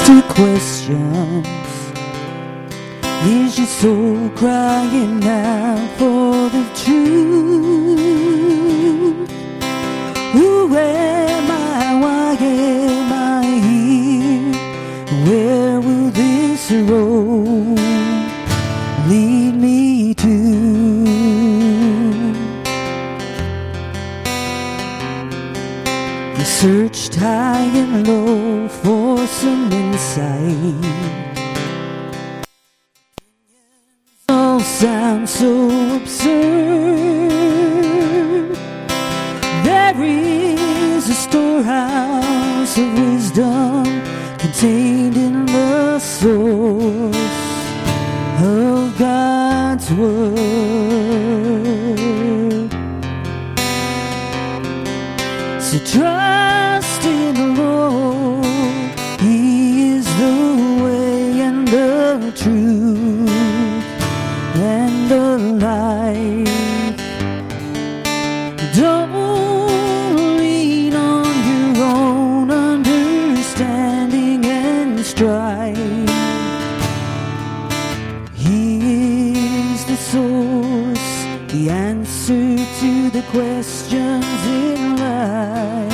to questions. Is your soul crying out for the truth? Who am I? Why am I here? Where will this road lead me to? You searched high and low for some insight. All sounds so absurd. There is a storehouse of wisdom contained in the source of God's word. So trust in the Lord. He is the way and the truth and the light. Don't lean on your own understanding and strife. He is the source, the answer to the questions in life.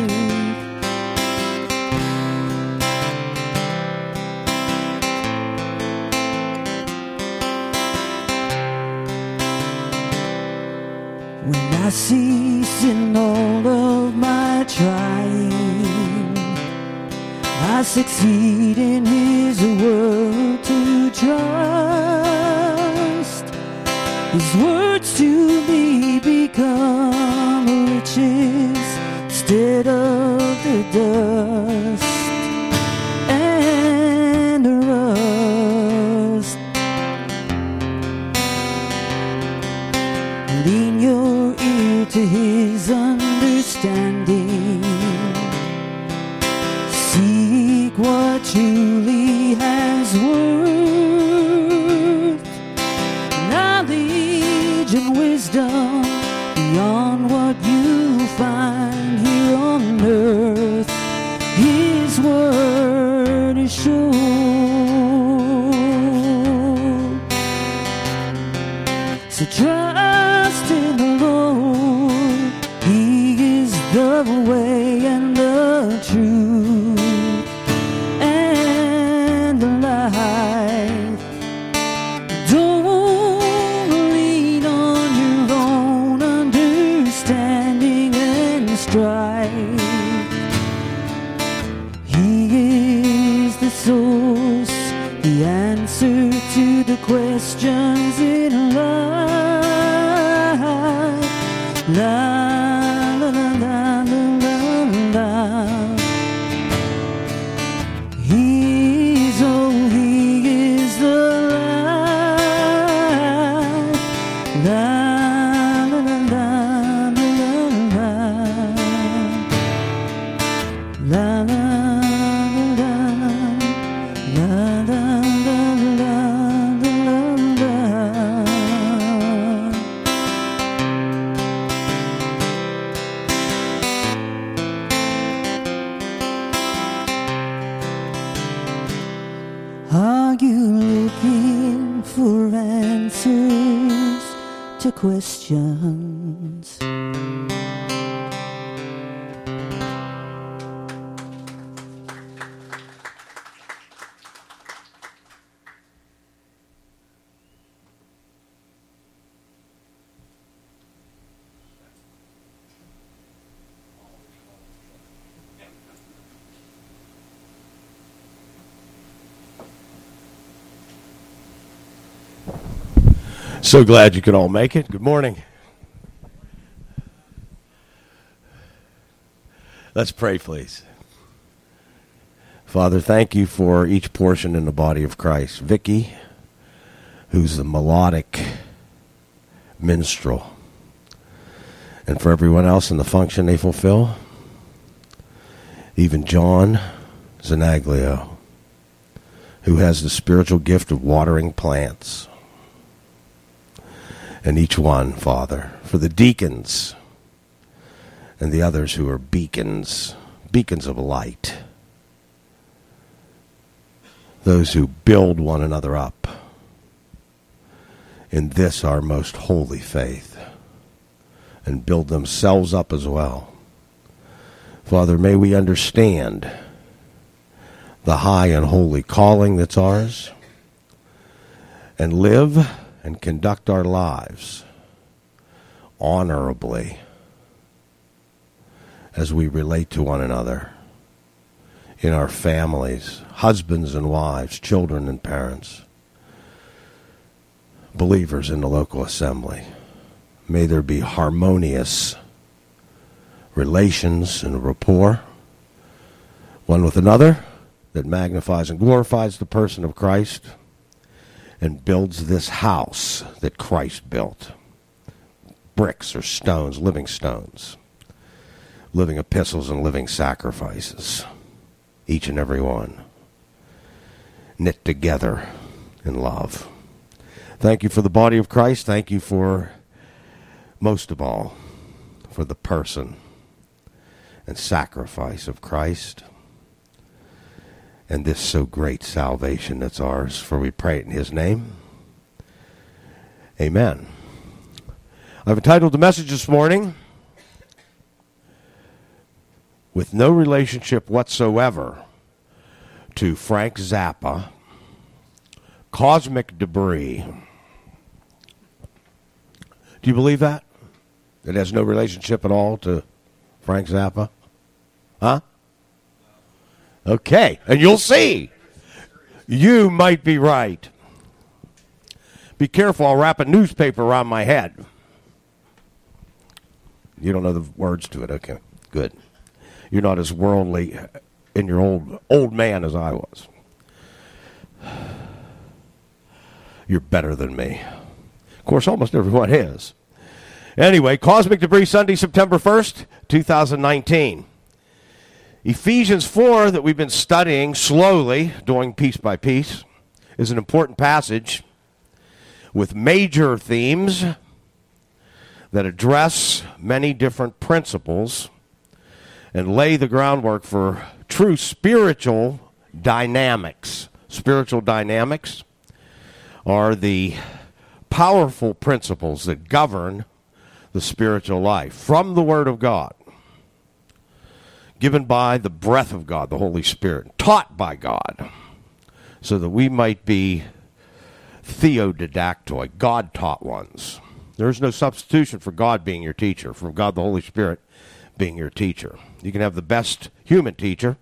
When I cease in all of my trying, I succeed in His word to trust. His words to me become riches instead of the dust and the rust. Lean your ear to His understanding. Seek what truly has worth. Knowledge and wisdom beyond what you find here on earth. His word is sure. So trust in the Lord. He is the way and the truth and the life. Don't lean on your own understanding and strife. He is the source, the answer to the questions in life. La la la la la la. He is the light. La la la la la la. La la la la la la la. Are you looking for answers to questions? So glad you could all make it. Good morning. Let's pray, please. Father, thank you for each portion in the body of Christ. Vicky, who's the melodic minstrel, and for everyone else in the function they fulfill. Even John Zanaglio, who has the spiritual gift of watering plants. And each one, Father, for the deacons and the others who are beacons of light those who build one another up in this our most holy faith, and build themselves up as well. Father, may we understand the high and holy calling that's ours, and live and conduct our lives honorably as we relate to one another in our families, husbands and wives, children and parents, believers in the local assembly. May there be harmonious relations and rapport, one with another, that magnifies and glorifies the person of Christ and builds this house that Christ built. Bricks or stones, living epistles and living sacrifices, each and every one, knit together in love. Thank you for the body of Christ. Thank you for, most of all, for the person and sacrifice of Christ and this so great salvation that's ours. For we pray it in his name. Amen. I've entitled the message this morning, with no relationship whatsoever to Frank Zappa, Cosmic Debris. Do you believe that? It has no relationship at all to Frank Zappa? Huh? Okay, and you'll see. You might be right. Be careful, I'll wrap a newspaper around my head. You don't know the words to it, okay, good. You're not as worldly in your old man as I was. You're better than me. Of course, almost everyone is. Anyway, Cosmic Debris, Sunday, September 1st, 2019. Ephesians 4, that we've been studying slowly, doing piece by piece, is an important passage with major themes that address many different principles and lay the groundwork for true spiritual dynamics. Spiritual dynamics are the powerful principles that govern the spiritual life from the Word of God, given by the breath of God, the Holy Spirit, taught by God, so that we might be theodidactoi, God-taught ones. There is no substitution for God being your teacher, for God the Holy Spirit being your teacher. You can have the best human teacher,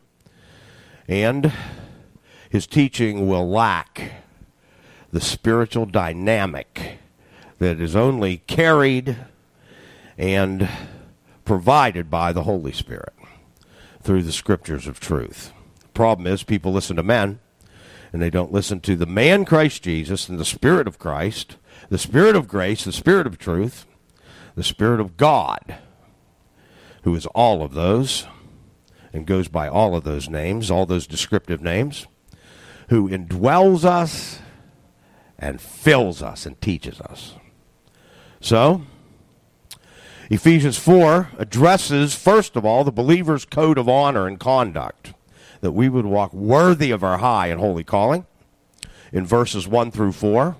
and his teaching will lack the spiritual dynamic that is only carried and provided by the Holy Spirit through the scriptures of truth. The problem is people listen to men, and they don't listen to the man Christ Jesus and the Spirit of Christ, the Spirit of grace, the Spirit of truth, the Spirit of God, who is all of those and goes by all of those names, all those descriptive names, who indwells us and fills us and teaches us. So, Ephesians 4 addresses, first of all, the believer's code of honor and conduct, that we would walk worthy of our high and holy calling, in verses 1 through 4,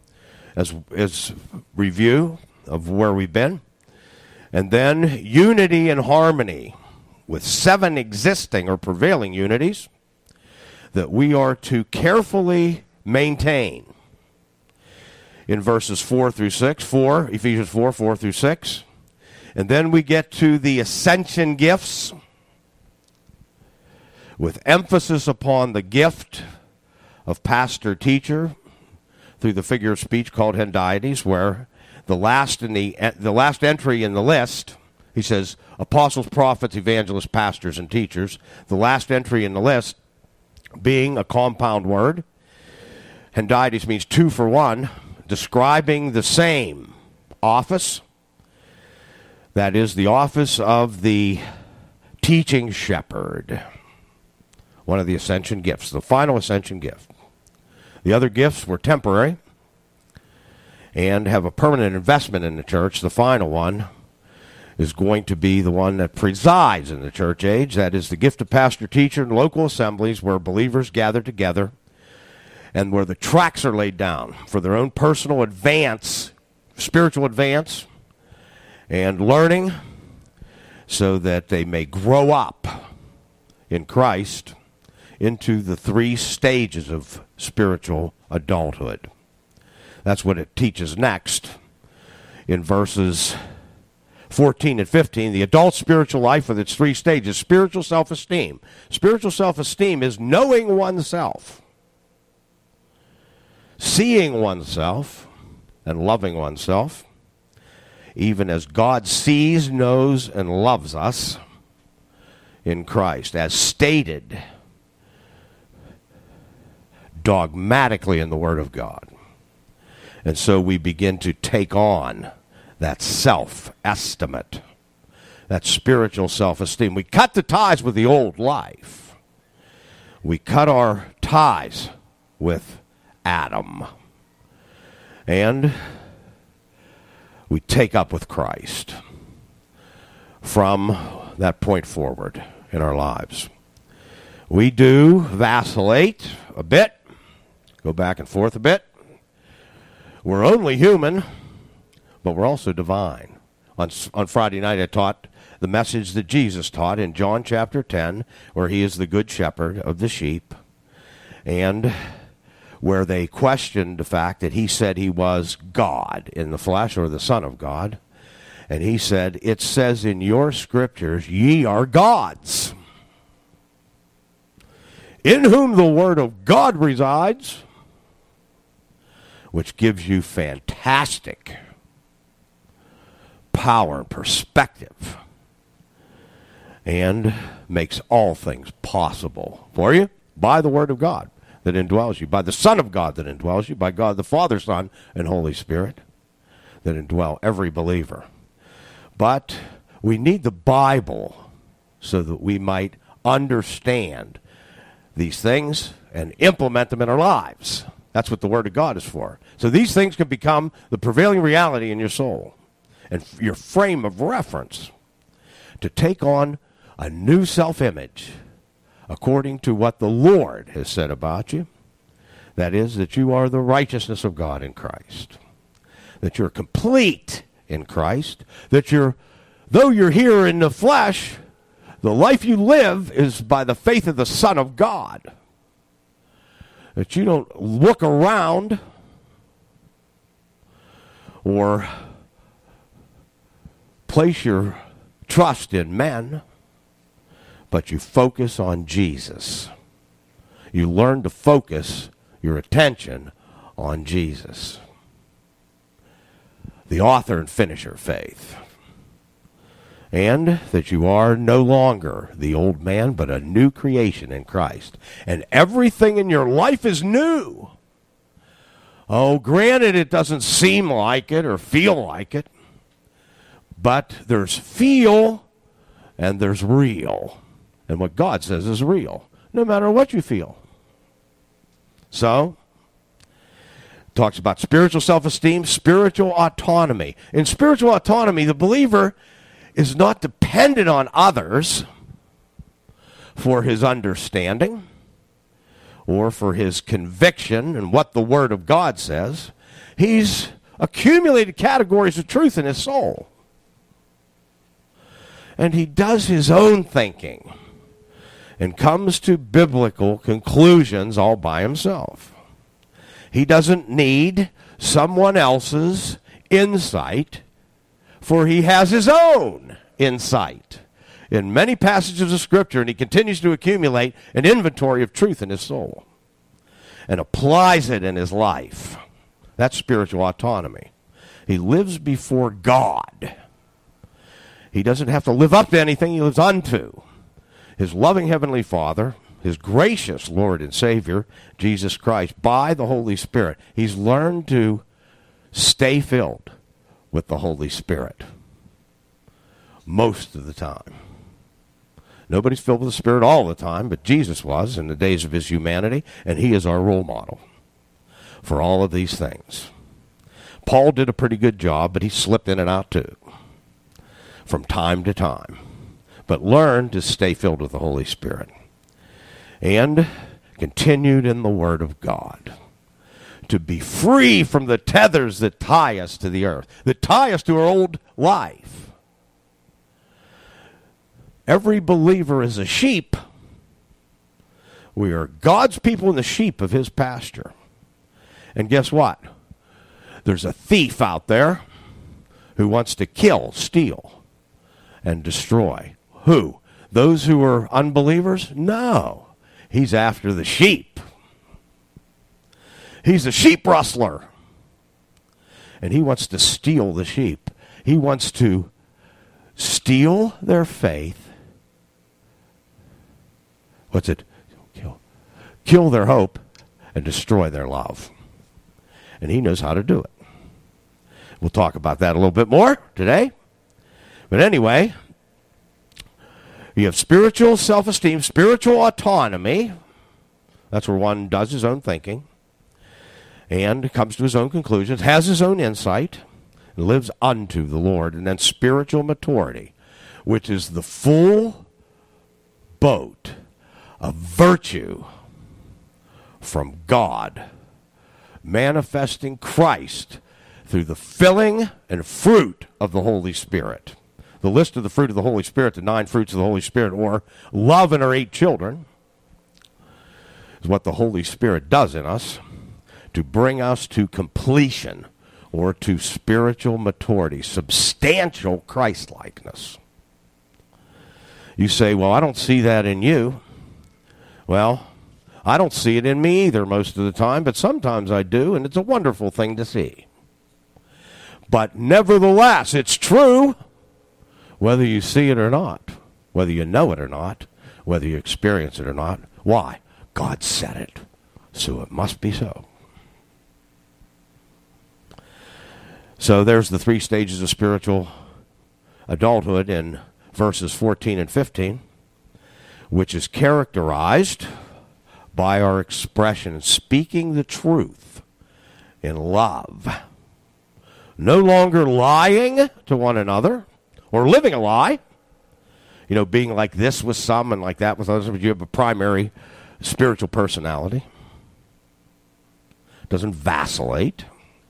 as review of where we've been. And then unity and harmony with 7 existing or prevailing unities that we are to carefully maintain in verses 4 through 6, Ephesians 4, 4 through 6. And then we get to the ascension gifts with emphasis upon the gift of pastor-teacher through the figure of speech called hendiades, where the last entry in the list, he says, apostles, prophets, evangelists, pastors, and teachers. The last entry in the list being a compound word. Hendiades means 2 for 1, describing the same office. That is the office of the teaching shepherd. One of the ascension gifts, the final ascension gift. The other gifts were temporary and have a permanent investment in the church. The final one is going to be the one that presides in the church age. That is the gift of pastor-teacher in local assemblies where believers gather together and where the tracks are laid down for their own personal advance, spiritual advance, and learning, so that they may grow up in Christ into the 3 stages of spiritual adulthood. That's what it teaches next in verses 14 and 15. The adult spiritual life with its 3 stages. Spiritual self-esteem. Spiritual self-esteem is knowing oneself, seeing oneself, and loving oneself, even as God sees, knows, and loves us in Christ, as stated dogmatically in the Word of God. And so we begin to take on that self-estimate, that spiritual self-esteem. We cut the ties with the old life. We cut our ties with Adam. And we take up with Christ from that point forward in our lives. We do vacillate a bit, go back and forth a bit. We're only human, but we're also divine. On Friday night, I taught the message that Jesus taught in John chapter 10, where he is the good shepherd of the sheep, and where they questioned the fact that he said he was God in the flesh, or the Son of God. And he said, it says in your scriptures, ye are gods, in whom the word of God resides, which gives you fantastic power and perspective, and makes all things possible for you by the word of God that indwells you, by the Son of God that indwells you, by God the Father, Son, and Holy Spirit that indwell every believer. But we need the Bible so that we might understand these things and implement them in our lives. That's what the Word of God is for. So these things can become the prevailing reality in your soul and your frame of reference to take on a new self-image according to what the Lord has said about you. That is, that you are the righteousness of God in Christ, that you're complete in Christ, that though you're here in the flesh, the life you live is by the faith of the Son of God. That you don't look around or place your trust in men, but you focus on Jesus. You learn to focus your attention on Jesus, the author and finisher of faith. And that you are no longer the old man, but a new creation in Christ. And everything in your life is new. Oh, granted, it doesn't seem like it or feel like it, but there's feel and there's real. And what God says is real, no matter what you feel. So, talks about spiritual self-esteem, spiritual autonomy. In spiritual autonomy, the believer is not dependent on others for his understanding or for his conviction and what the Word of God says. He's accumulated categories of truth in his soul. And he does his own thinking and comes to biblical conclusions all by himself. He doesn't need someone else's insight, for he has his own insight in many passages of Scripture, and he continues to accumulate an inventory of truth in his soul and applies it in his life. That's spiritual autonomy. He lives before God. He doesn't have to live up to anything he lives unto. His loving Heavenly Father, his gracious Lord and Savior, Jesus Christ, by the Holy Spirit. He's learned to stay filled with the Holy Spirit most of the time. Nobody's filled with the Spirit all the time, but Jesus was in the days of his humanity, and he is our role model for all of these things. Paul did a pretty good job, but he slipped in and out too from time to time. But learned to stay filled with the Holy Spirit and continued in the Word of God. to be free from the tethers that tie us to the earth, that tie us to our old life. Every believer is a sheep. We are God's people and the sheep of his pasture. And guess what? There's a thief out there who wants to kill, steal, and destroy. Who? Those who are unbelievers? No. He's after the sheep. He's a sheep rustler. And he wants to steal the sheep. He wants to steal their faith. What's it? Kill their hope and destroy their love. And he knows how to do it. We'll talk about that a little bit more today. But anyway, you have spiritual self-esteem, spiritual autonomy. That's where one does his own thinking and comes to his own conclusions, has his own insight, and lives unto the Lord. And then spiritual maturity, which is the full boat of virtue from God, manifesting Christ through the filling and fruit of the Holy Spirit. The list of the fruit of the Holy Spirit, the 9 fruits of the Holy Spirit, or love in our 8 children, is what the Holy Spirit does in us to bring us to completion or to spiritual maturity, substantial Christ-likeness. You say, well, I don't see that in you. Well, I don't see it in me either most of the time, but sometimes I do, and it's a wonderful thing to see. But nevertheless, it's true, whether you see it or not, whether you know it or not, whether you experience it or not. Why? God said it, so it must be so. So there's the 3 stages of spiritual adulthood in verses 14 and 15, which is characterized by our expression, speaking the truth in love. No longer lying to one another or living a lie. You know, being like this with some and like that with others, but you have a primary spiritual personality. Doesn't vacillate.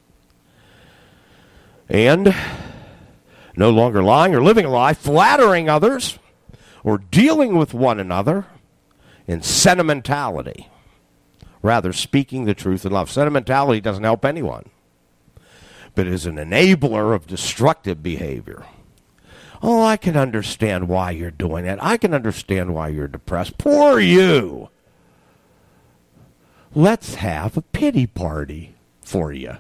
And no longer lying or living a lie, flattering others or dealing with one another in sentimentality, rather speaking the truth in love. Sentimentality doesn't help anyone, but is an enabler of destructive behavior. Oh, I can understand why you're doing it. I can understand why you're depressed. Poor you. Let's have a pity party for you.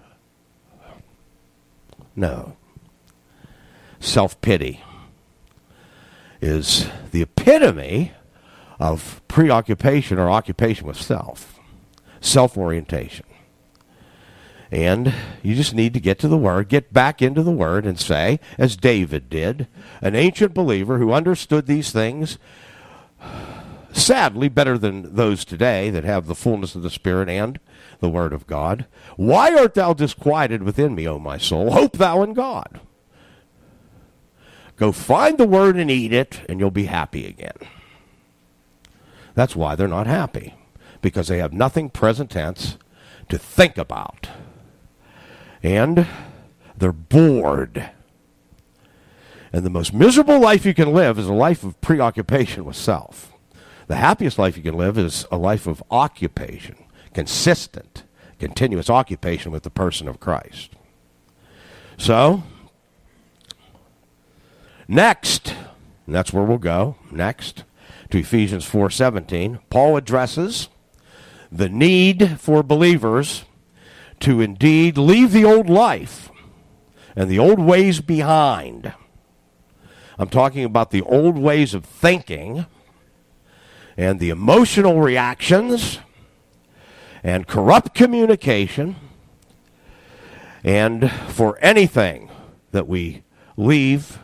No. Self-pity is the epitome of preoccupation or occupation with self, self-orientation. And you just need to get to the Word, get back into the Word and say, as David did, an ancient believer who understood these things, sadly better than those today that have the fullness of the Spirit and the Word of God. Why art thou disquieted within me, O my soul? Hope thou in God. Go find the Word and eat it, and you'll be happy again. That's why they're not happy, because they have nothing present tense to think about. And they're bored. And the most miserable life you can live is a life of preoccupation with self. The happiest life you can live is a life of occupation, consistent, continuous occupation with the person of Christ. So, next, and that's where we'll go, next, to Ephesians 4:17, Paul addresses the need for believers to indeed leave the old life and the old ways behind. I'm talking about the old ways of thinking and the emotional reactions and corrupt communication, and for anything that we leave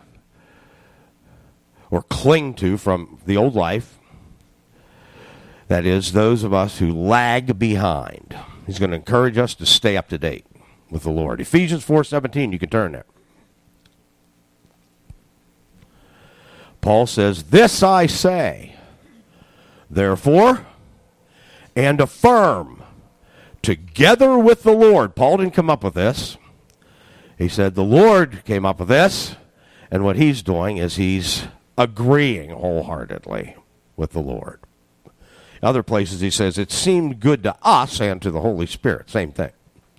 or cling to from the old life, that is, those of us who lag behind. He's going to encourage us to stay up to date with the Lord. Ephesians 4:17, you can turn there. Paul says, "This I say, therefore, and affirm together with the Lord. Paul didn't come up with this. He said the Lord came up with this, and what he's doing is he's agreeing wholeheartedly with the Lord. Other places he says, it seemed good to us and to the Holy Spirit, same thing,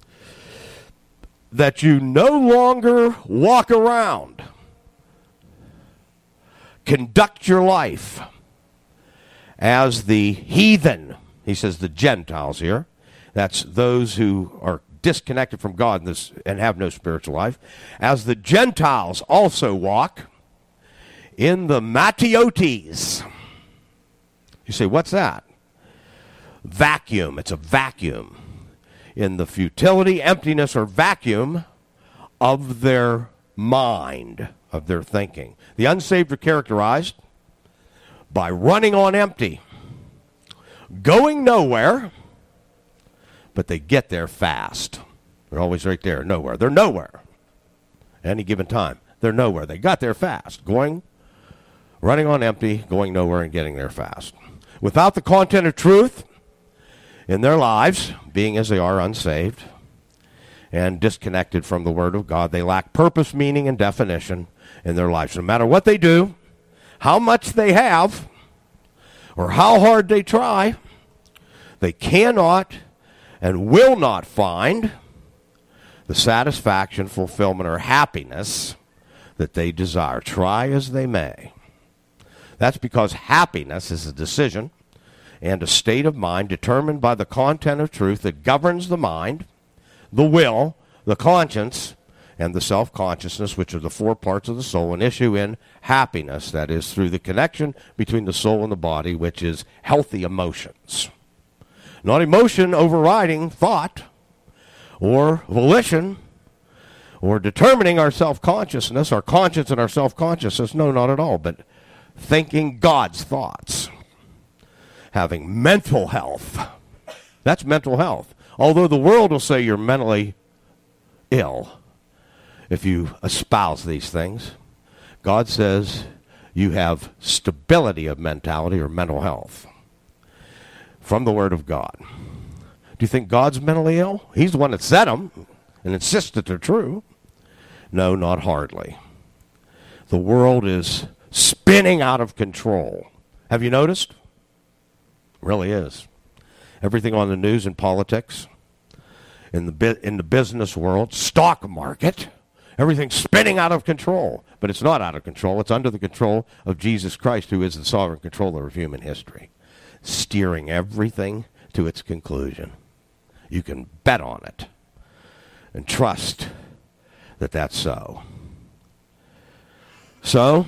that you no longer walk around, conduct your life as the heathen. He says the Gentiles here. That's those who are disconnected from God and have no spiritual life. As the Gentiles also walk in the Matiotes. You say, what's that? Vacuum. It's a vacuum. In the futility, emptiness, or vacuum of their mind, of their thinking. The unsaved are characterized by running on empty, going nowhere, but they get there fast. They're always right there, nowhere. They're nowhere. At any given time, they're nowhere. They got there fast, running on empty, going nowhere, and getting there fast. Without the content of truth in their lives, being as they are unsaved and disconnected from the Word of God, they lack purpose, meaning, and definition in their lives. No matter what they do, how much they have, or how hard they try, they cannot and will not find the satisfaction, fulfillment, or happiness that they desire, try as they may. That's because happiness is a decision and a state of mind determined by the content of truth that governs the mind, the will, the conscience, and the self-consciousness, which are the four parts of the soul, and issue in happiness, that is, through the connection between the soul and the body, which is healthy emotions. Not emotion overriding thought or volition or determining our self-consciousness, our conscience and our self-consciousness. No, not at all, but thinking God's thoughts. Having mental health. That's mental health. Although the world will say you're mentally ill if you espouse these things, God says you have stability of mentality or mental health from the Word of God. Do you think God's mentally ill? He's the one that said them and insists that they're true. No, not hardly. The world is spinning out of control. Have you noticed? It really is. Everything on the news and politics, in the business world, stock market, everything's spinning out of control. But it's not out of control. It's under the control of Jesus Christ, who is the sovereign controller of human history, steering everything to its conclusion. You can bet on it and trust that that's so. So,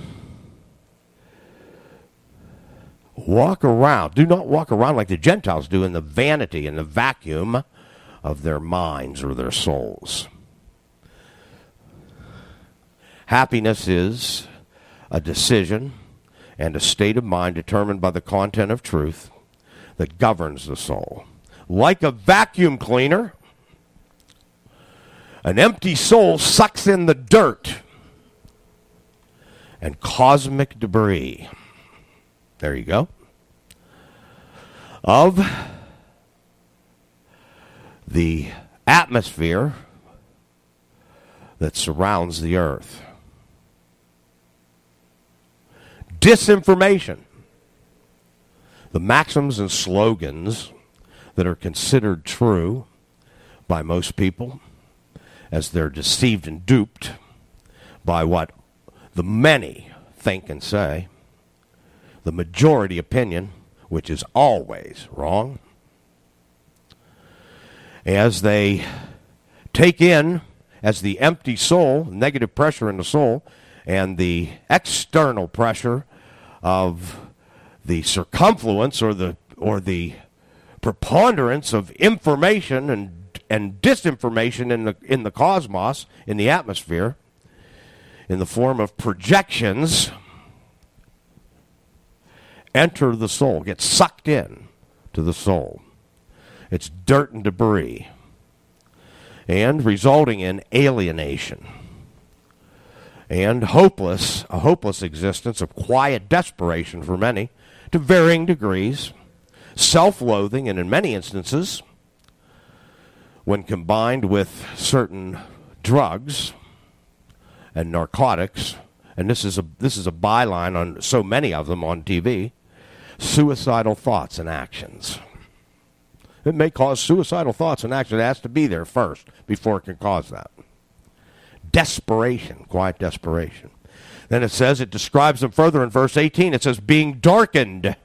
walk around. Do not walk around like the Gentiles do in the vanity and the vacuum of their minds or their souls. Happiness is a decision and a state of mind determined by the content of truth that governs the soul. Like a vacuum cleaner, an empty soul sucks in the dirt and cosmic debris. There you go. Of the atmosphere that surrounds the earth. Disinformation. The maxims and slogans that are considered true by most people, as they're deceived and duped by what the many think and say, the majority opinion, which is always wrong, as they take in as the empty soul, negative pressure in the soul, and the external pressure of the circumfluence or the preponderance of information and disinformation in the cosmos, in the atmosphere, in the form of projections, enter the soul, get sucked in to the soul. It's dirt and debris, and resulting in alienation and a hopeless existence of quiet desperation for many, to varying degrees, self-loathing, and in many instances, when combined with certain drugs and narcotics, and this is a byline on so many of them on TV, suicidal thoughts and actions. It may cause suicidal thoughts and actions. It has to be there first before it can cause that. Desperation, quiet desperation. Then it says, it describes them further in verse 18. It says, being darkened.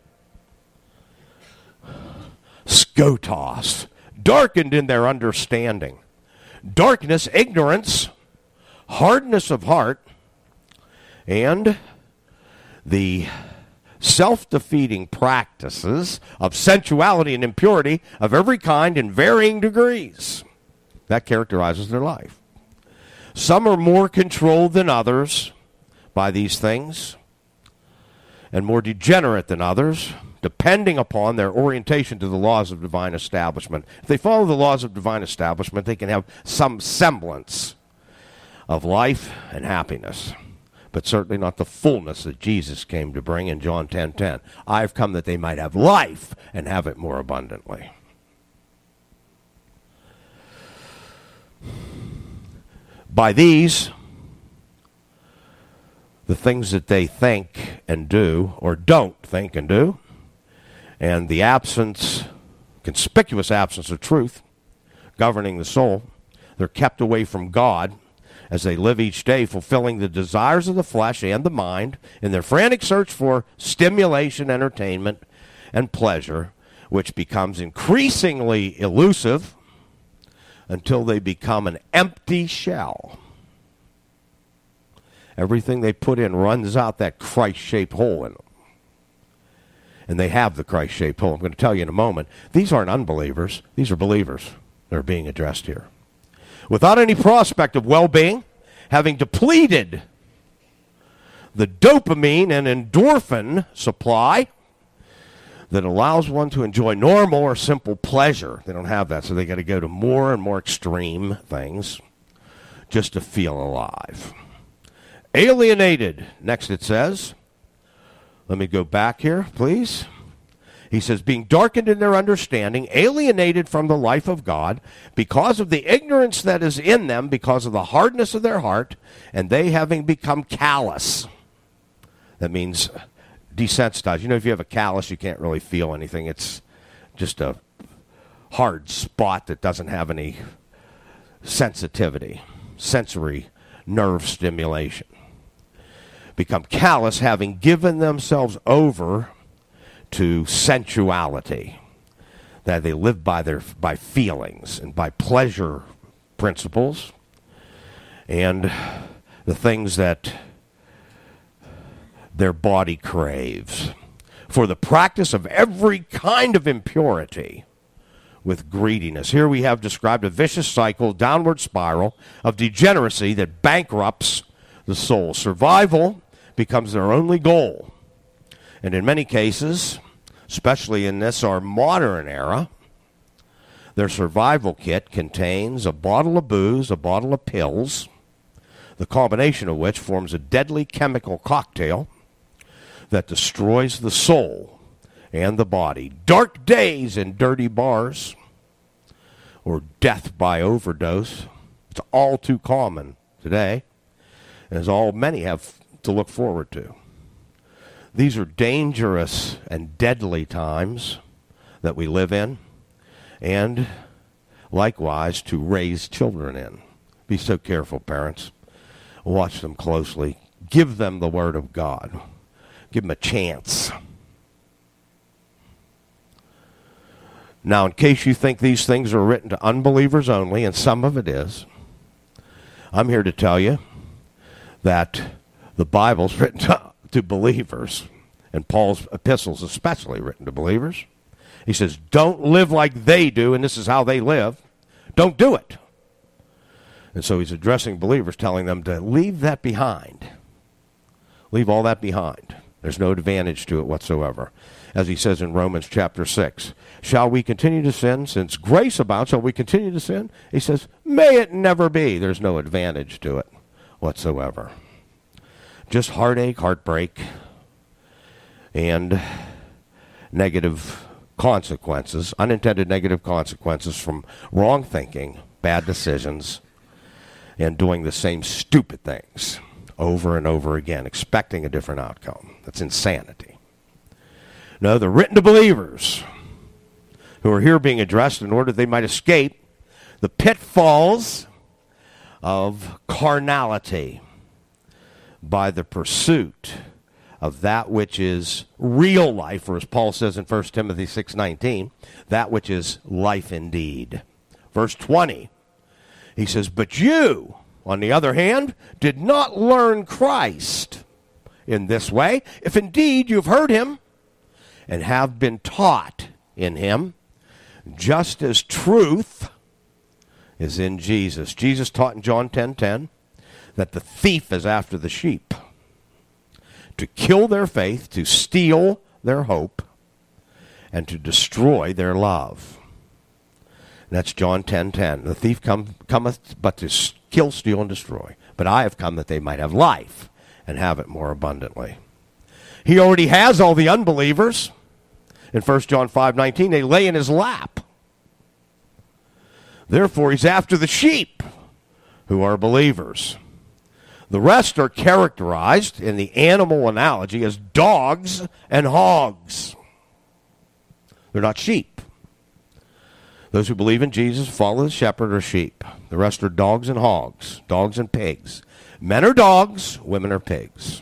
Skotos. Darkened in their understanding. Darkness, ignorance, hardness of heart, and the self-defeating practices of sensuality and impurity of every kind in varying degrees. That characterizes their life. Some are more controlled than others by these things, and more degenerate than others, depending upon their orientation to the laws of divine establishment. If they follow the laws of divine establishment, they can have some semblance of life and happiness, but certainly not the fullness that Jesus came to bring in John 10:10. I've come that they might have life and have it more abundantly. By these, the things that they think and do, or don't think and do, and the conspicuous absence of truth governing the soul, they're kept away from God as they live each day, fulfilling the desires of the flesh and the mind in their frantic search for stimulation, entertainment, and pleasure, which becomes increasingly elusive until they become an empty shell. Everything they put in runs out that Christ-shaped hole in them. And they have the Christ-shaped hole. I'm going to tell you in a moment. These aren't unbelievers. These are believers that are being addressed here. Without any prospect of well-being, having depleted the dopamine and endorphin supply that allows one to enjoy normal or simple pleasure. They don't have that, so they got to go to more and more extreme things just to feel alive. Alienated, next it says. Let me go back here, please. He says, being darkened in their understanding, alienated from the life of God, because of the ignorance that is in them, because of the hardness of their heart, and they having become callous. That means desensitized. You know, if you have a callus, you can't really feel anything. It's just a hard spot that doesn't have any sensitivity, sensory nerve stimulation. Become callous, having given themselves over to sensuality, that they live by feelings and by pleasure principles and the things that their body craves, for the practice of every kind of impurity with greediness. Here we have described a vicious cycle, downward spiral of degeneracy that bankrupts the soul. Survival becomes their only goal. And in many cases, especially in this our modern era, their survival kit contains a bottle of booze, a bottle of pills, the combination of which forms a deadly chemical cocktail that destroys the soul and the body. Dark days in dirty bars, or death by overdose. It's all too common today, and is all many have to look forward to. These are dangerous and deadly times that we live in, and likewise to raise children in. Be so careful, parents. Watch them closely. Give them the Word of God. Give them a chance. Now, in case you think these things are written to unbelievers only, and some of it is, I'm here to tell you that the Bible's written to believers, and Paul's epistles especially written to believers. He says, don't live like they do, and this is how they live. Don't do it. And so he's addressing believers, telling them to leave that behind. Leave all that behind. There's no advantage to it whatsoever. As he says in Romans chapter 6, shall we continue to sin? Since grace abounds, shall we continue to sin? He says, may it never be. There's no advantage to it whatsoever. Just heartache, heartbreak, and negative consequences, unintended negative consequences from wrong thinking, bad decisions, and doing the same stupid things over and over again, expecting a different outcome. That's insanity. No, they're written to believers who are here being addressed in order that they might escape the pitfalls of carnality by the pursuit of that which is real life, or as Paul says in 1 Timothy 6:19, that which is life indeed. Verse 20, he says, "But you, on the other hand, did not learn Christ in this way, if indeed you've heard him and have been taught in him, just as truth is in Jesus." Jesus taught in John 10:10 that the thief is after the sheep, to kill their faith, to steal their hope, and to destroy their love. And that's John 10:10. The thief cometh but to kill, steal, and destroy. But I have come that they might have life and have it more abundantly. He already has all the unbelievers. In 1 John 5:19, they lay in his lap. Therefore, he's after the sheep who are believers. The rest are characterized in the animal analogy as dogs and hogs. They're not sheep. Those who believe in Jesus, follow the shepherd, are sheep. The rest are dogs and hogs, dogs and pigs. Men are dogs, women are pigs.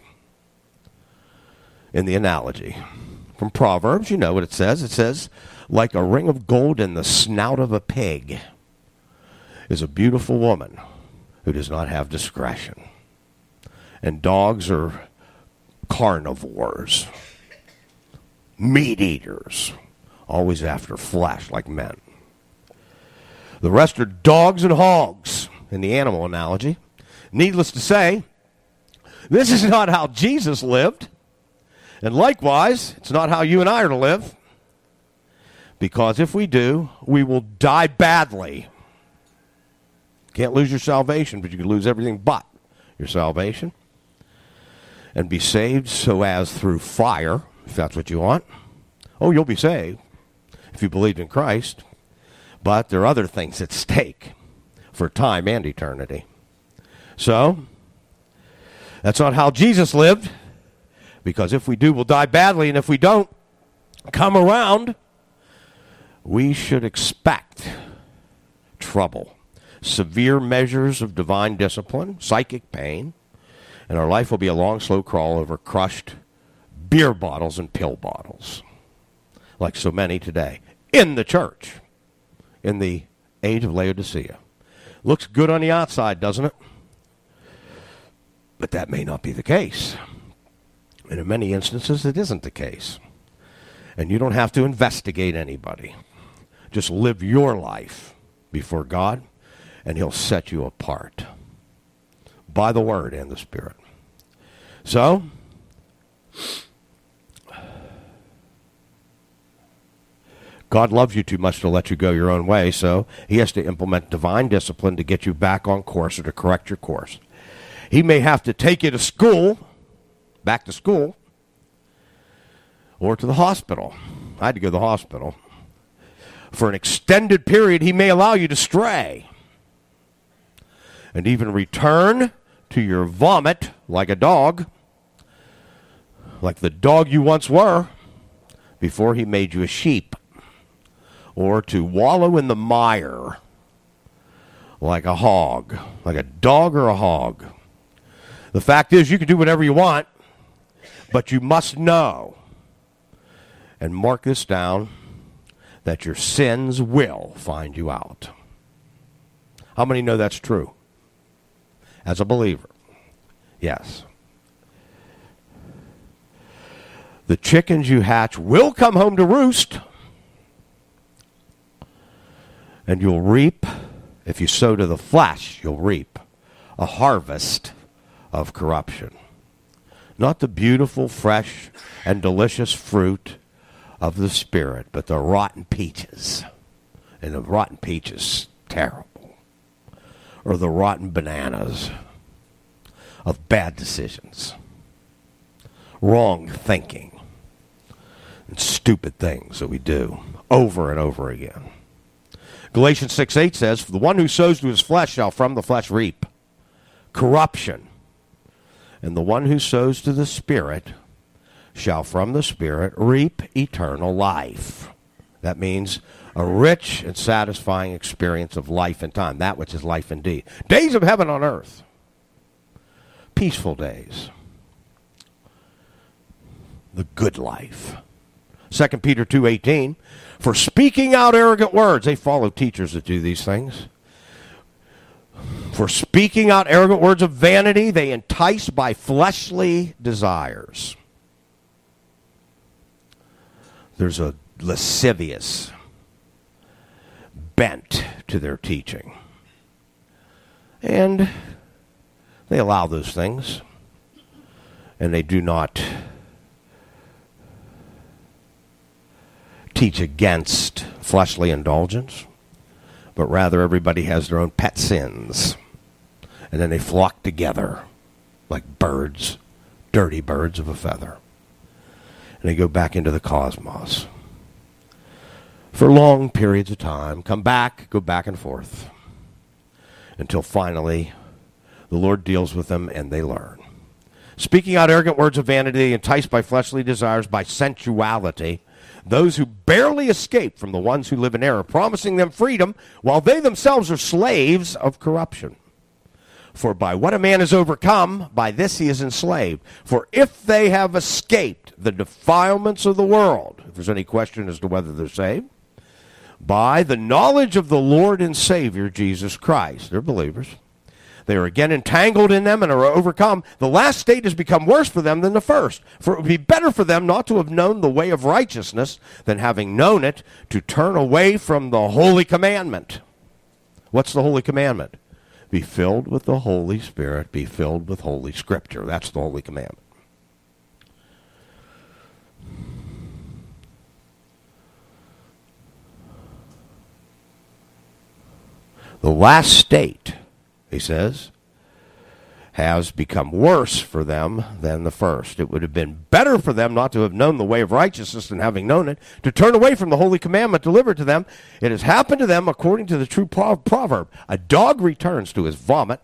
In the analogy. From Proverbs, you know what it says. It says, like a ring of gold in the snout of a pig is a beautiful woman who does not have discretion. And dogs are carnivores, meat eaters, always after flesh like men. The rest are dogs and hogs in the animal analogy. Needless to say, this is not how Jesus lived. And likewise, it's not how you and I are to live. Because if we do, we will die badly. Can't lose your salvation, but you can lose everything but your salvation. And be saved so as through fire, if that's what you want. Oh, you'll be saved if you believed in Christ. But there are other things at stake for time and eternity. So, that's not how Jesus lived. Because if we do, we'll die badly. And if we don't come around, we should expect trouble. Severe measures of divine discipline, psychic pain, and our life will be a long, slow crawl over crushed beer bottles and pill bottles, like so many today, in the church, in the age of Laodicea. Looks good on the outside, doesn't it? But that may not be the case. And in many instances, it isn't the case. And you don't have to investigate anybody. Just live your life before God, and he'll set you apart by the Word and the Spirit. So, God loves you too much to let you go your own way, so he has to implement divine discipline to get you back on course or to correct your course. He may have to take you to school, back to school, or to the hospital. I had to go to the hospital. For an extended period, he may allow you to stray and even return to your vomit like a dog, like the dog you once were before he made you a sheep, or to wallow in the mire like a hog, like a dog or a hog. The fact is, you can do whatever you want, but you must know, and mark this down, that your sins will find you out. How many know that's true? As a believer, yes. The chickens you hatch will come home to roost, and you'll reap, if you sow to the flesh, you'll reap a harvest of corruption. Not the beautiful, fresh, and delicious fruit of the Spirit, but the rotten peaches. And the rotten peach is terrible. Or the rotten bananas of bad decisions, wrong thinking, and stupid things that we do over and over again. Galatians 6:8 says, "For the one who sows to his flesh shall from the flesh reap corruption. And the one who sows to the Spirit shall from the Spirit reap eternal life." That means a rich and satisfying experience of life and time, that which is life indeed. Days of heaven on earth. Peaceful days. The good life. 2 Peter 2:18, "For speaking out arrogant words," they follow teachers that do these things. "For speaking out arrogant words of vanity, they entice by fleshly desires." There's a lascivious bent to their teaching. And they allow those things. And they do not teach against fleshly indulgence, but rather everybody has their own pet sins. And then they flock together like birds, dirty birds of a feather. And they go back into the cosmos for long periods of time, come back, go back and forth, until finally the Lord deals with them and they learn. "Speaking out arrogant words of vanity, enticed by fleshly desires, by sensuality, those who barely escape from the ones who live in error, promising them freedom, while they themselves are slaves of corruption. For by what a man is overcome, by this he is enslaved. For if they have escaped the defilements of the world," if there's any question as to whether they're saved, "by the knowledge of the Lord and Savior Jesus Christ," they're believers, "they are again entangled in them and are overcome. The last state has become worse for them than the first. For it would be better for them not to have known the way of righteousness than, having known it, to turn away from the holy commandment." What's the holy commandment? Be filled with the Holy Spirit, be filled with Holy Scripture. That's the holy commandment. The last state, he says, has become worse for them than the first. It would have been better for them not to have known the way of righteousness than, having known it, to turn away from the holy commandment delivered to them. It has happened to them according to the true proverb: "A dog returns to his vomit,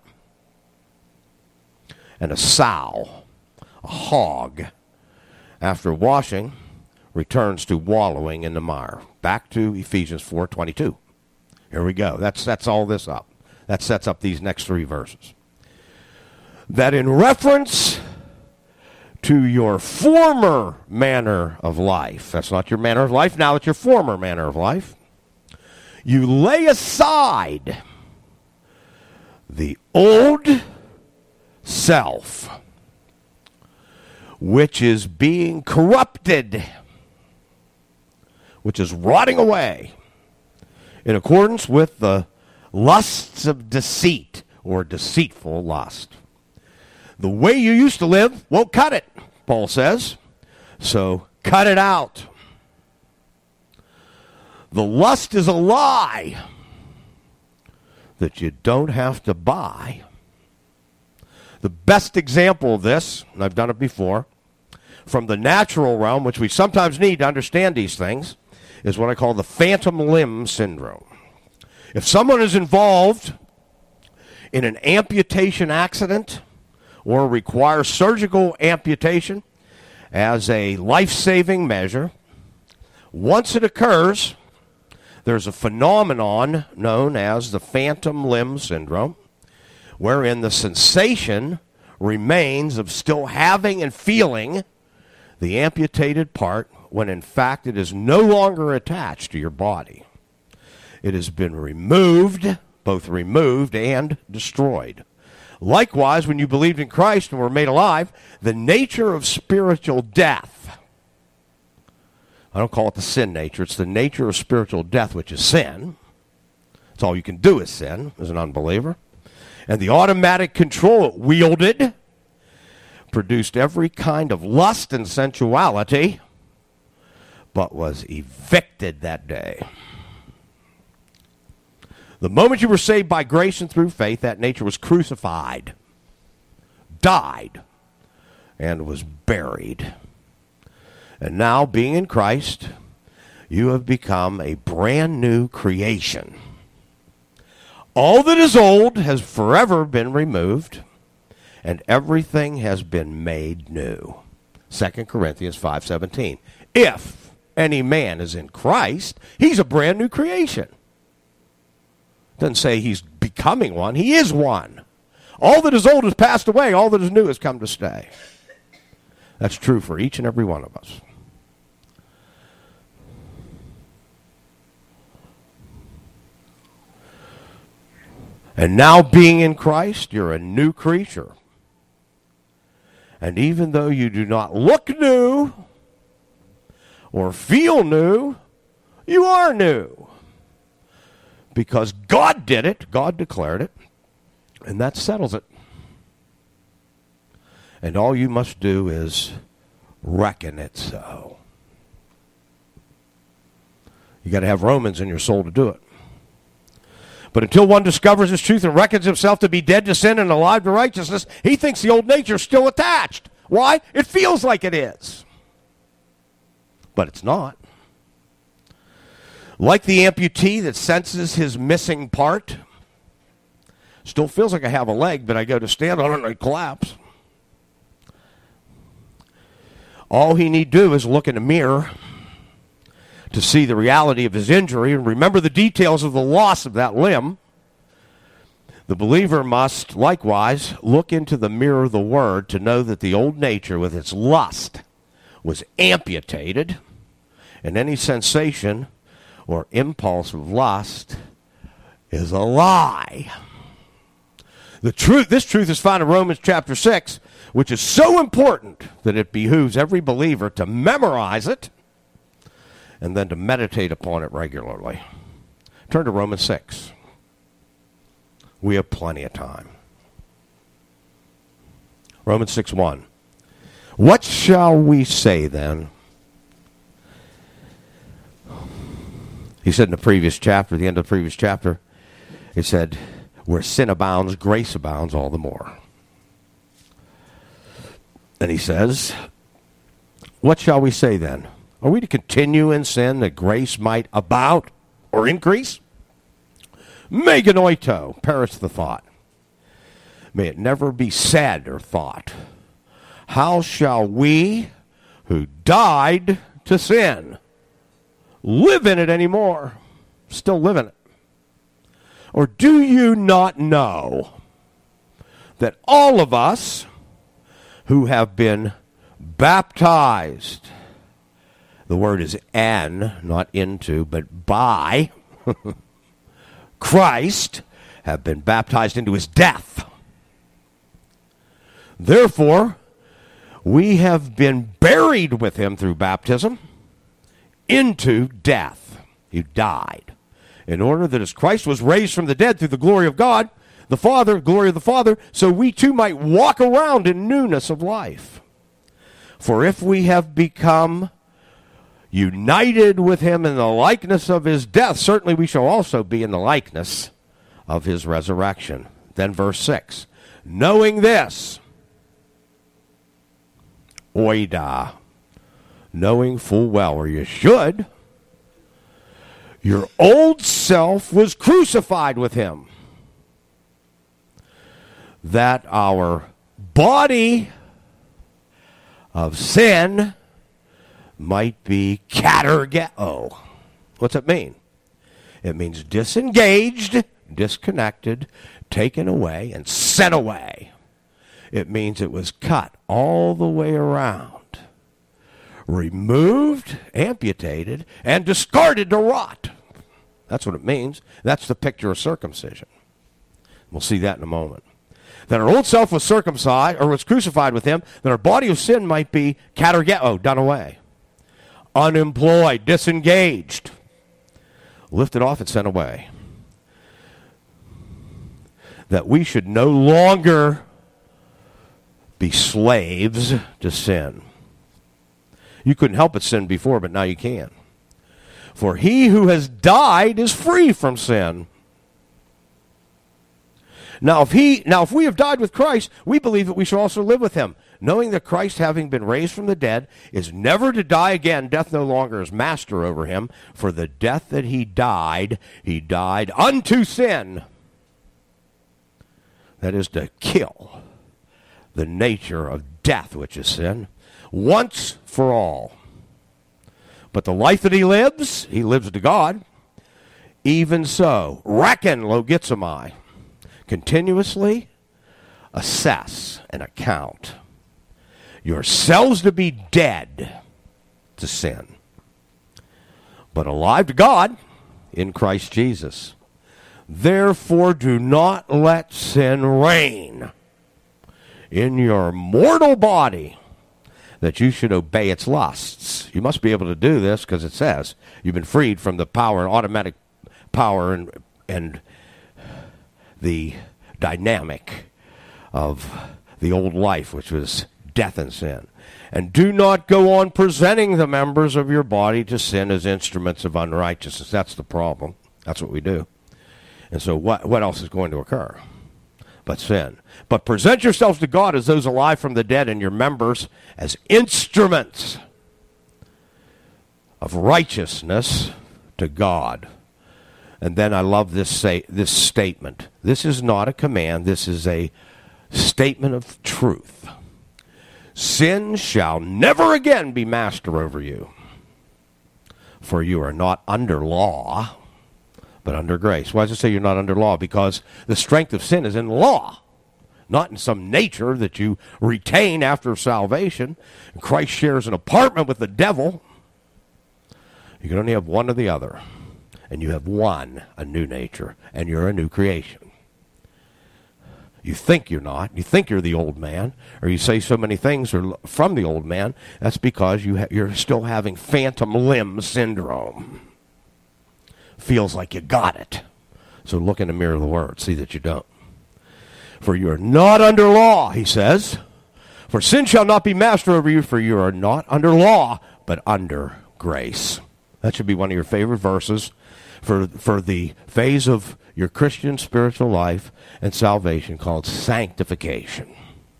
and a sow, a hog, after washing, returns to wallowing in the mire." Back to Ephesians 4:22. Here we go. That sets all this up. That sets up these next three verses. "That in reference to your former manner of life," that's not your manner of life, now it's your former manner of life, "you lay aside the old self, which is being corrupted," which is rotting away, "in accordance with the lusts of deceit," or deceitful lust. The way you used to live won't cut it, Paul says. So cut it out. The lust is a lie that you don't have to buy. The best example of this, and I've done it before, from the natural realm, which we sometimes need to understand these things, is what I call the phantom limb syndrome. If someone is involved in an amputation accident or requires surgical amputation as a life-saving measure, once it occurs, there's a phenomenon known as the phantom limb syndrome, wherein the sensation remains of still having and feeling the amputated part when in fact it is no longer attached to your body. It has been removed, both removed and destroyed. Likewise, when you believed in Christ and were made alive, the nature of spiritual death, I don't call it the sin nature, it's the nature of spiritual death, which is sin. That's all you can do is sin as an unbeliever. And the automatic control it wielded produced every kind of lust and sensuality, but was evicted that day. The moment you were saved by grace and through faith, that nature was crucified, died, and was buried. And now, being in Christ, you have become a brand new creation. All that is old has forever been removed, and everything has been made new. 2 Corinthians 5:17. If any man is in Christ, he's a brand new creation. Doesn't say he's becoming one. He is one. All that is old has passed away. All that is new has come to stay. That's true for each and every one of us. And now, being in Christ, you're a new creature. And even though you do not look new or feel new, you are new. Because God did it, God declared it, and that settles it. And all you must do is reckon it so. You got to have Romans in your soul to do it. But until one discovers this truth and reckons himself to be dead to sin and alive to righteousness, he thinks the old nature is still attached. Why? It feels like it is. But it's not. Like the amputee that senses his missing part, still feels like I have a leg, but I go to stand on it and I collapse. All he need do is look in the mirror to see the reality of his injury and remember the details of the loss of that limb. The believer must likewise look into the mirror of the Word to know that the old nature with its lust was amputated, and any sensation or impulse of lust is a lie. This truth is found in Romans chapter 6, which is so important that it behooves every believer to memorize it and then to meditate upon it regularly. Turn to Romans 6. We have plenty of time. Romans 6:1. What shall we say then? He said in the previous chapter, the end of the previous chapter, he said, where sin abounds, grace abounds all the more. And he says, what shall we say then? Are we to continue in sin that grace might abound or increase? Meganoito, perish the thought. May it never be said or thought. How shall we who died to sin live in it anymore? Still live in it. Or do you not know that all of us who have been baptized, the word is an, not into, but by Christ, have been baptized into his death? Therefore, we have been buried with him through baptism into death. You died. In order that as Christ was raised from the dead through the glory of God, the Father, glory of the Father, so we too might walk around in newness of life. For if we have become united with him in the likeness of his death, certainly we shall also be in the likeness of his resurrection. Then verse 6. Knowing this, oida, knowing full well, or you should, your old self was crucified with him, that our body of sin might be katergeo. What's it mean? It means disengaged, disconnected, taken away, and sent away. It means it was cut all the way around, removed, amputated, and discarded to rot. That's what it means. That's the picture of circumcision. We'll see that in a moment. That our old self was circumcised, or was crucified with him, that our body of sin might be katergeo, done away. Unemployed, disengaged, lifted off and sent away. That we should no longer be slaves to sin. You couldn't help but sin before, but now you can. For he who has died is free from sin. Now if we have died with Christ, we believe that we shall also live with him. knowing that Christ, having been raised from the dead, is never to die again, death no longer is master over him. For the death that he died unto sin. That is to kill the nature of death, which is sin, once for all. But the life that he lives to God. Even so, reckon, logizomai, continuously assess and account yourselves to be dead to sin, but alive to God in Christ Jesus. Therefore, do not let sin reign in your mortal body, that you should obey its lusts. You must be able to do this because it says you've been freed from the power and automatic power and the dynamic of the old life, which was death and sin. And do not go on presenting the members of your body to sin as instruments of unrighteousness. That's the problem. That's what we do. And so what else is going to occur but sin? But present yourselves to God as those alive from the dead, and your members as instruments of righteousness to God. And then I love this statement. This is not a command. This is a statement of truth. Sin shall never again be master over you. For you are not under law, but under grace. Why does it say you're not under law? Because the strength of sin is in law, not in some nature that you retain after salvation. Christ shares an apartment with the devil. You can only have one or the other. And you have one, a new nature, and you're a new creation. You think you're not. You think you're the old man, or you say so many things are from the old man. That's because you're still having phantom limb syndrome. Feels like you got it. So look in the mirror of the Word. See that you don't. For you are not under law, he says. For sin shall not be master over you, for you are not under law, but under grace. That should be one of your favorite verses for the phase of your Christian spiritual life and salvation called sanctification.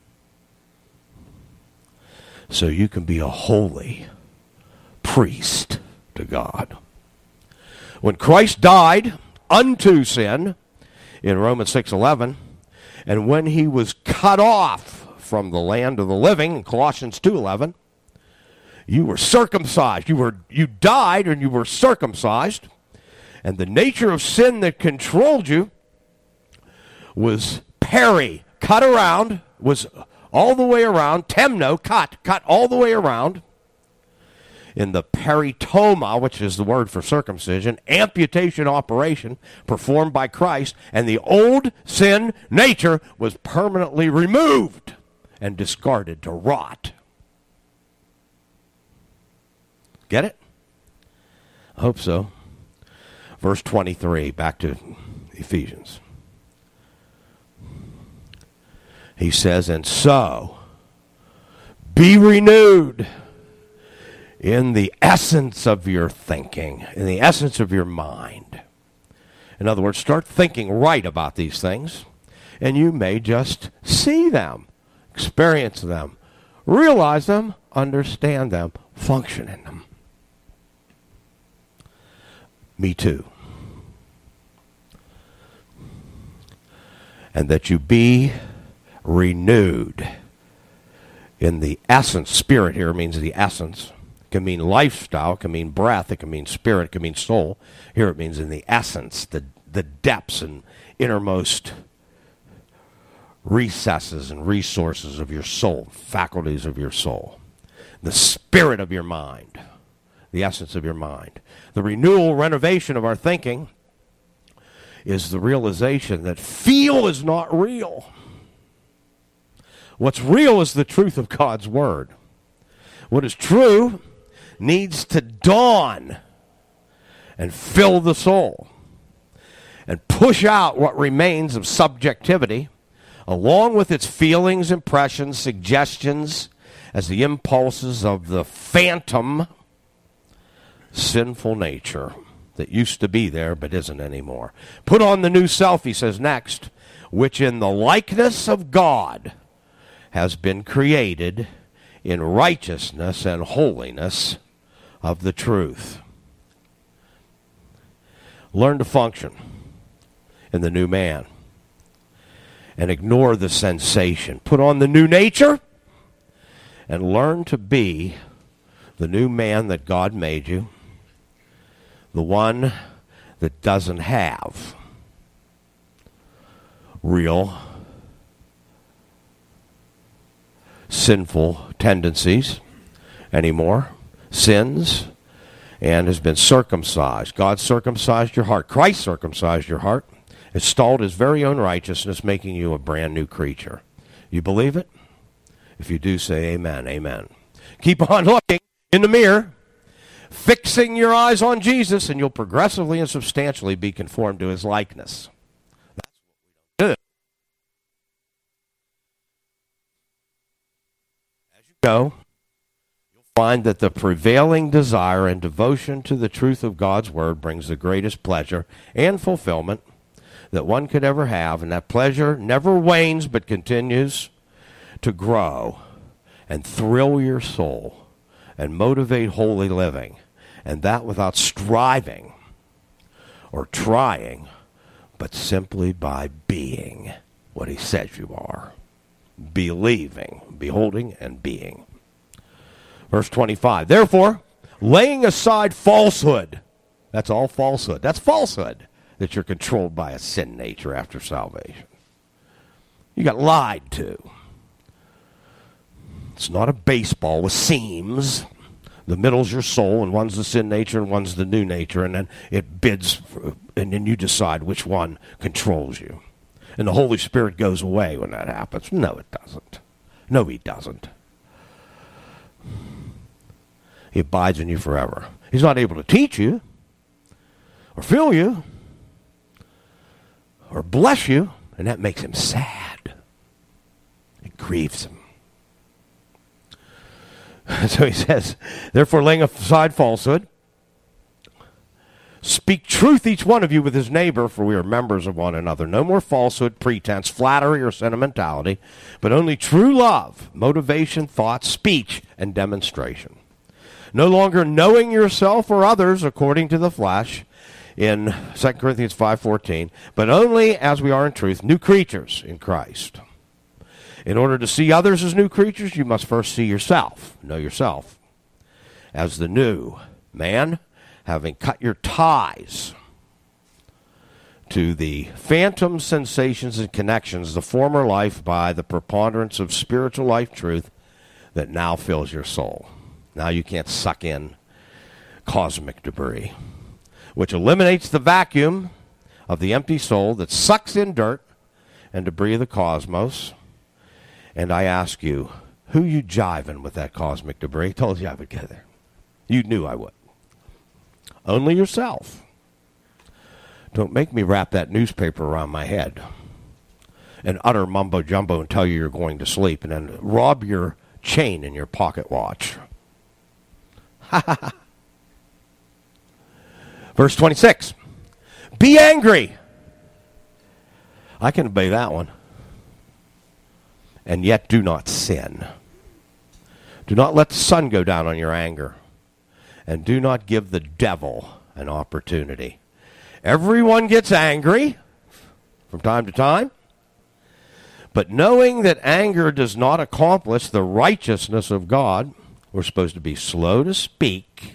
So you can be a holy priest to God. When Christ died unto sin in Romans 6:11, and when he was cut off from the land of the living in Colossians 2:11, you were circumcised. You died and you were circumcised. And the nature of sin that controlled you was cut around, was all the way around, temno, cut all the way around. In the peritoma, which is the word for circumcision, amputation operation performed by Christ, and the old sin nature was permanently removed and discarded to rot. Get it? I hope so. Verse 23, back to Ephesians. He says, and so, be renewed in the essence of your thinking, in the essence of your mind. In other words, start thinking right about these things, and you may just see them, experience them, realize them, understand them, function in them. Me too. And that you be renewed in the essence. Spirit here means the essence. It can mean lifestyle, it can mean breath, it can mean spirit, it can mean soul. Here it means in the essence, the depths and innermost recesses and resources of your soul, faculties of your soul. The spirit of your mind, the essence of your mind. The renewal, renovation of our thinking is the realization that feel is not real. What's real is the truth of God's Word. What is true needs to dawn and fill the soul and push out what remains of subjectivity along with its feelings, impressions, suggestions as the impulses of the phantom sinful nature that used to be there but isn't anymore. Put on the new self, he says next, which in the likeness of God has been created in righteousness and holiness of the truth. Learn to function in the new man and ignore the sensation. Put on the new nature and learn to be the new man that God made you, the one that doesn't have real sinful tendencies anymore, sins, and has been circumcised. God circumcised your heart. Christ circumcised your heart, installed his very own righteousness, making you a brand new creature. You believe it? If you do, say amen, amen. Keep on looking in the mirror, fixing your eyes on Jesus, and you'll progressively and substantially be conformed to his likeness. That's what we don't do. As you go, you'll find that the prevailing desire and devotion to the truth of God's word brings the greatest pleasure and fulfillment that one could ever have, and that pleasure never wanes but continues to grow and thrill your soul and motivate holy living, and that without striving or trying, but simply by being what he says you are. Believing, beholding, and being. Verse 25, therefore, laying aside falsehood, that's all falsehood. That's falsehood, that you're controlled by a sin nature after salvation. You got lied to. It's not a baseball with seams. The middle's your soul, and one's the sin nature, and one's the new nature, and then it bids, and then you decide which one controls you. And the Holy Spirit goes away when that happens. No, it doesn't. No, he doesn't. He abides in you forever. He's not able to teach you, or fill you, or bless you, and that makes him sad. It grieves him. So he says, therefore, laying aside falsehood, speak truth each one of you with his neighbor, for we are members of one another. No more falsehood, pretense, flattery, or sentimentality, but only true love, motivation, thought, speech, and demonstration. No longer knowing yourself or others according to the flesh, in 2 Corinthians 5:14, but only as we are in truth, new creatures in Christ. In order to see others as new creatures, you must first see yourself, know yourself, as the new man, having cut your ties to the phantom sensations and connections, the former life, by the preponderance of spiritual life truth that now fills your soul. Now you can't suck in cosmic debris, which eliminates the vacuum of the empty soul that sucks in dirt and debris of the cosmos. And I ask you, who you jiving with that cosmic debris? I told you I would get there. You knew I would. Only yourself. Don't make me wrap that newspaper around my head and utter mumbo-jumbo and tell you you're going to sleep, and then rob your chain in your pocket watch. Verse 26. Be angry. I can obey that one. And yet do not sin. Do not let the sun go down on your anger. And do not give the devil an opportunity. Everyone gets angry from time to time. But knowing that anger does not accomplish the righteousness of God, we're supposed to be slow to speak,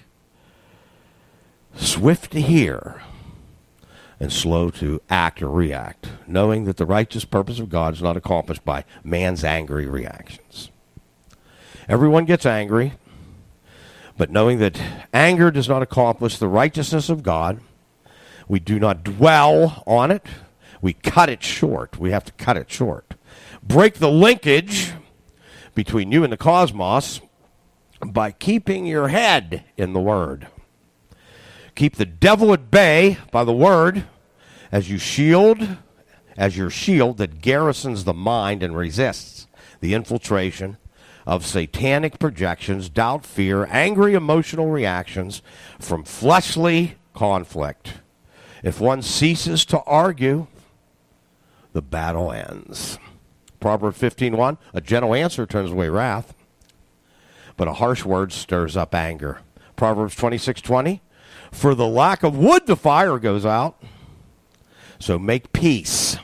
swift to hear, and slow to act or react, knowing that the righteous purpose of God is not accomplished by man's angry reactions. Everyone gets angry, but knowing that anger does not accomplish the righteousness of God, we do not dwell on it. We cut it short. We have to cut it short. Break the linkage between you and the cosmos by keeping your head in the Word. Keep the devil at bay by the Word as your shield that garrisons the mind and resists the infiltration of satanic projections, doubt, fear, angry emotional reactions from fleshly conflict. If one ceases to argue, the battle ends. Proverbs 15:1, a gentle answer turns away wrath, but a harsh word stirs up anger. Proverbs 26:20, for the lack of wood the fire goes out, so make peace.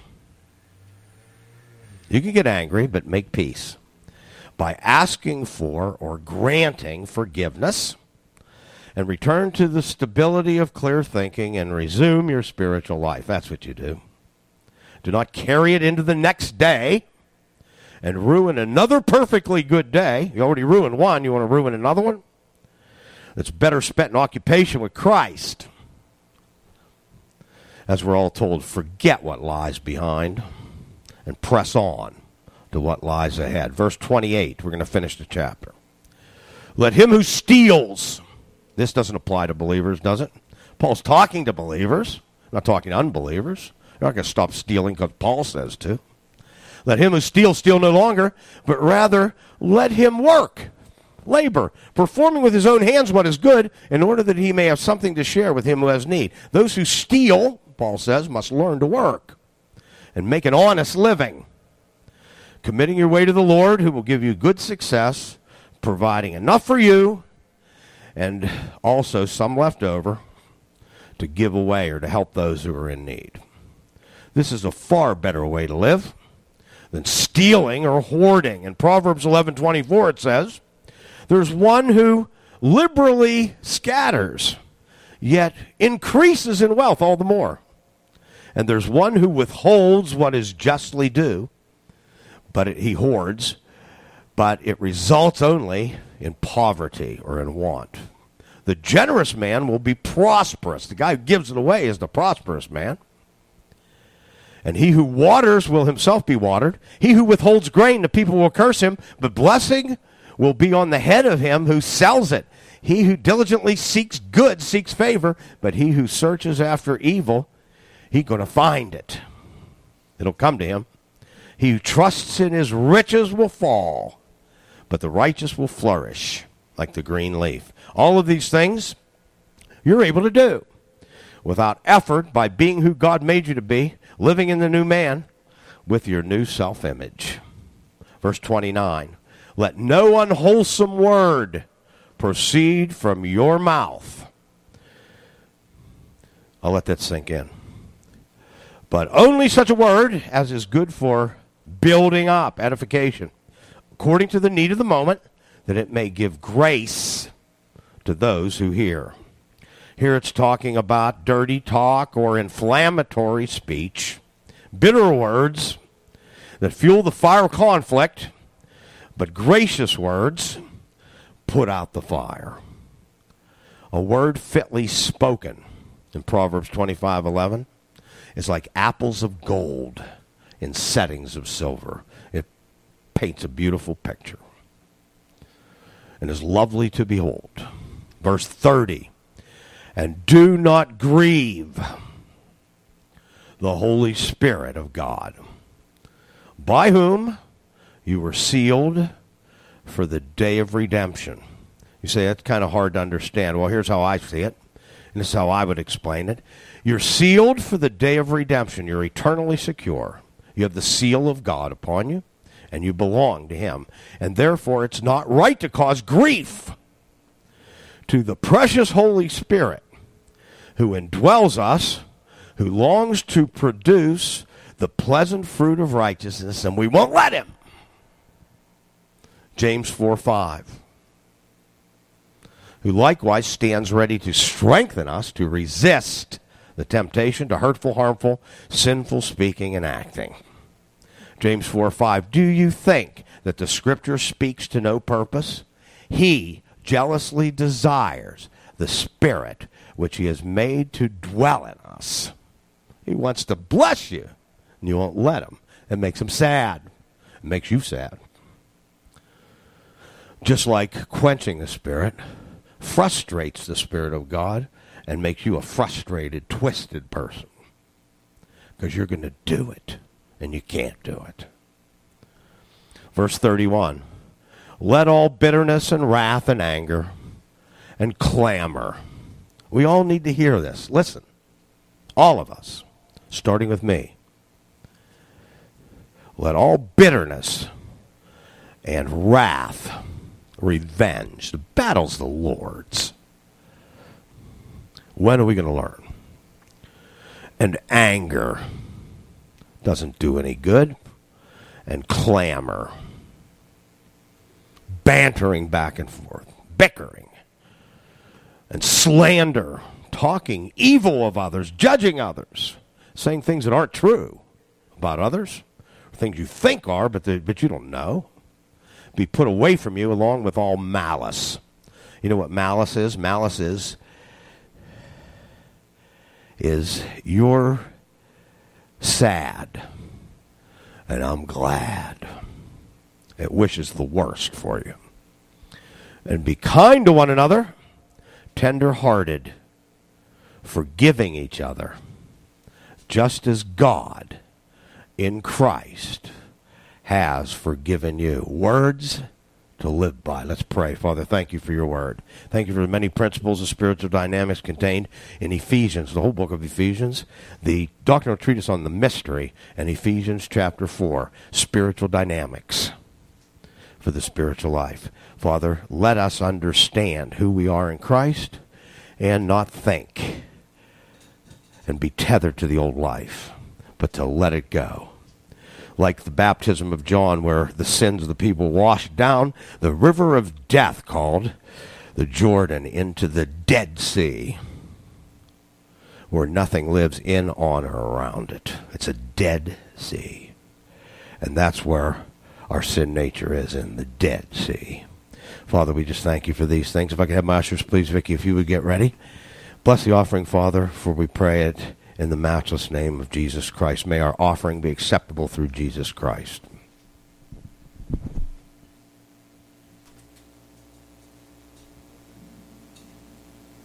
You can get angry, but make peace by asking for or granting forgiveness, and return to the stability of clear thinking and resume your spiritual life. That's what you do. Do not carry it into the next day and ruin another perfectly good day. You already ruined one. You want to ruin another one? It's better spent in occupation with Christ. As we're all told, forget what lies behind and press on to what lies ahead. Verse 28, we're going to finish the chapter. Let him who steals, this doesn't apply to believers, does it? Paul's talking to believers, not talking to unbelievers. You're not going to stop stealing because Paul says to. Let him who steals steal no longer, but rather let him work, labor, performing with his own hands what is good, in order that he may have something to share with him who has need. Those who steal, Paul says, must learn to work and make an honest living, committing your way to the Lord, who will give you good success, providing enough for you and also some left over to give away or to help those who are in need. This is a far better way to live than stealing or hoarding. In Proverbs 11:24 it says, there's one who liberally scatters, yet increases in wealth all the more. And there's one who withholds what is justly due, but he hoards, but it results only in poverty or in want. The generous man will be prosperous. The guy who gives it away is the prosperous man. And he who waters will himself be watered. He who withholds grain, the people will curse him, but blessing will be on the head of him who sells it. He who diligently seeks good seeks favor, but he who searches after evil, he's going to find it. It'll come to him. He who trusts in his riches will fall, but the righteous will flourish like the green leaf. All of these things you're able to do without effort, by being who God made you to be, living in the new man with your new self-image. Verse 29, let no unwholesome word proceed from your mouth. I'll let that sink in. But only such a word as is good for building up, edification, according to the need of the moment, that it may give grace to those who hear. Here it's talking about dirty talk or inflammatory speech, bitter words that fuel the fire of conflict, but gracious words put out the fire. A word fitly spoken in Proverbs 25:11 is like apples of gold in settings of silver. It paints a beautiful picture and is lovely to behold. Verse 30, and do not grieve the Holy Spirit of God, by whom you were sealed for the day of redemption. You say, that's kind of hard to understand. Well, here's how I see it, and this is how I would explain it. You're sealed for the day of redemption. You're eternally secure. You have the seal of God upon you, and you belong to him. And therefore, it's not right to cause grief to the precious Holy Spirit who indwells us, who longs to produce the pleasant fruit of righteousness, and we won't let him. James 4:5, who likewise stands ready to strengthen us to resist the temptation to hurtful, harmful, sinful speaking and acting. James 4:5, do you think that the Scripture speaks to no purpose? He jealously desires the Spirit which he has made to dwell in us. He wants to bless you, and you won't let him. It makes him sad. It makes you sad. Just like quenching the Spirit frustrates the Spirit of God and makes you a frustrated, twisted person. Because you're going to do it, and you can't do it. Verse 31, let all bitterness and wrath and anger and clamor. We all need to hear this. Listen, all of us, starting with me. Let all bitterness and wrath, revenge, the battle's the Lord's. When are we going to learn? And anger doesn't do any good. And clamor, bantering back and forth, bickering, and slander, talking evil of others, judging others, saying things that aren't true about others, things you think are, but you don't know, be put away from you along with all malice. You know what malice is? Malice is you're sad, and I'm glad. It wishes the worst for you. And be kind to one another, tender-hearted, forgiving each other, just as God in Christ has forgiven you. Words to live by. Let's pray. Father, thank you for your word. Thank you for the many principles of spiritual dynamics contained in Ephesians, the whole book of Ephesians, the doctrinal treatise on the mystery, and Ephesians chapter 4, spiritual dynamics for the spiritual life. Father, let us understand who we are in Christ and not think and be tethered to the old life, but to let it go. Like the baptism of John, where the sins of the people washed down the river of death called the Jordan into the Dead Sea, where nothing lives in, on, or around it. It's a Dead Sea. And that's where our sin nature is, in the Dead Sea. Father, we just thank you for these things. If I could have my ushers, please, Vicki, if you would get ready. Bless the offering, Father, for we pray it in the matchless name of Jesus Christ. May our offering be acceptable through Jesus Christ.